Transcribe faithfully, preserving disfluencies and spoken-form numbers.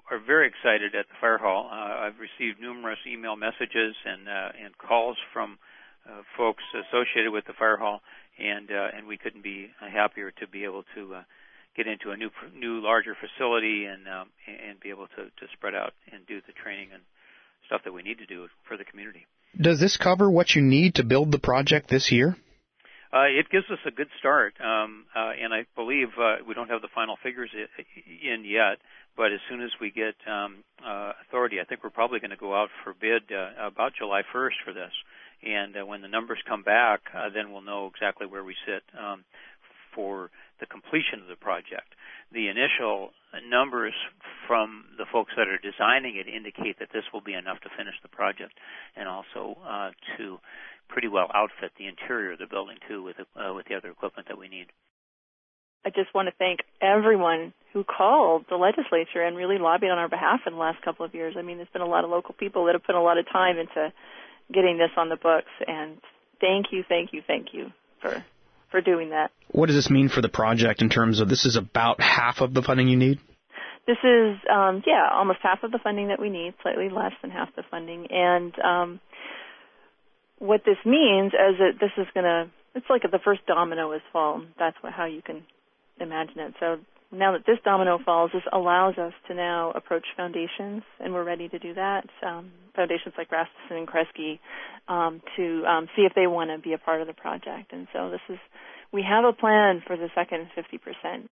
are very excited at the fire hall. Uh, I've received numerous email messages and uh, and calls from uh, folks associated with the fire hall, and uh, and we couldn't be happier to be able to uh, get into a new new larger facility and um, and be able to, to spread out and do the training and stuff that we need to do for the community. Does this cover what you need to build the project this year? Uh, it gives us a good start, um, uh, and I believe uh, we don't have the final figures in yet, but as soon as we get um, uh, authority, I think we're probably going to go out for bid uh, about July first for this. And uh, when the numbers come back, uh, then we'll know exactly where we sit um, for the completion of the project. The initial numbers from the folks that are designing it indicate that this will be enough to finish the project and also uh, to pretty well outfit the interior of the building, too, with uh, with the other equipment that we need. I just want to thank everyone who called the legislature and really lobbied on our behalf in the last couple of years. I mean, there's been a lot of local people that have put a lot of time into getting this on the books, and thank you, thank you, thank you for for doing that. What does this mean for the project in terms of this is about half of the funding you need? This is, um, yeah, almost half of the funding that we need, slightly less than half the funding. And um, what this means is that this is going to, it's like the first domino has fallen. That's what, how you can imagine it. So now that this domino falls, this allows us to now approach foundations, and we're ready to do that. Um, foundations like Rasmussen and Kresge um, to um, see if they want to be a part of the project. And so this is, we have a plan for the second fifty percent.